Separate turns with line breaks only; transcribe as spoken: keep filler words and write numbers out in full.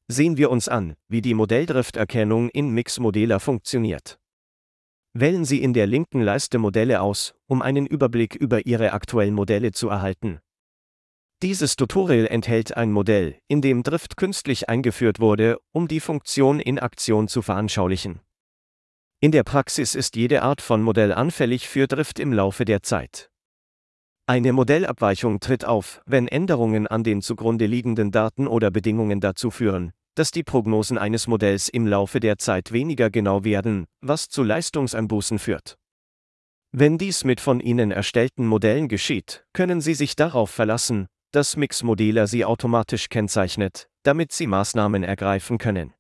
Sehen wir uns an, wie die Modelldrifterkennung in Mix-Modeler funktioniert. Wählen Sie in der linken Leiste Modelle aus, um einen Überblick über Ihre aktuellen Modelle zu erhalten. Dieses Tutorial enthält ein Modell, in dem Drift künstlich eingeführt wurde, um die Funktion in Aktion zu veranschaulichen. In der Praxis ist jede Art von Modell anfällig für Drift im Laufe der Zeit. Eine Modellabweichung tritt auf, wenn Änderungen an den zugrunde liegenden Daten oder Bedingungen dazu führen, dass die Prognosen eines Modells im Laufe der Zeit weniger genau werden, was zu Leistungseinbußen führt. Wenn dies mit von Ihnen erstellten Modellen geschieht, können Sie sich darauf verlassen, dass Mix-Modeler sie automatisch kennzeichnet, damit Sie Maßnahmen ergreifen können.